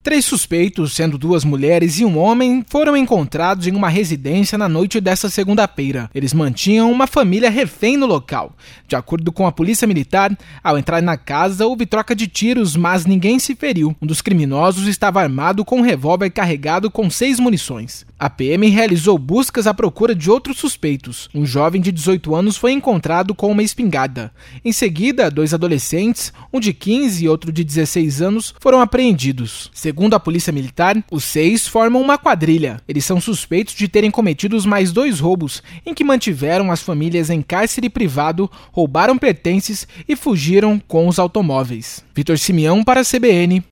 3 suspeitos, sendo 2 mulheres e um homem, foram encontrados em uma residência na noite desta segunda-feira. Eles mantinham uma família refém no local. De acordo com a polícia militar, ao entrar na casa houve troca de tiros, mas ninguém se feriu. Um dos criminosos estava armado com um revólver carregado com 6 munições. A PM realizou buscas à procura de outros suspeitos. Um jovem de 18 anos foi encontrado com uma espingarda. Em seguida, 2 adolescentes, um de 15 e outro de 16 anos, foram apreendidos. Segundo a polícia militar, os 6 formam uma quadrilha. Eles são suspeitos de terem cometido mais 2 roubos, em que mantiveram as famílias em cárcere privado, roubaram pertences e fugiram com os automóveis. Vitor Simeão para a CBN.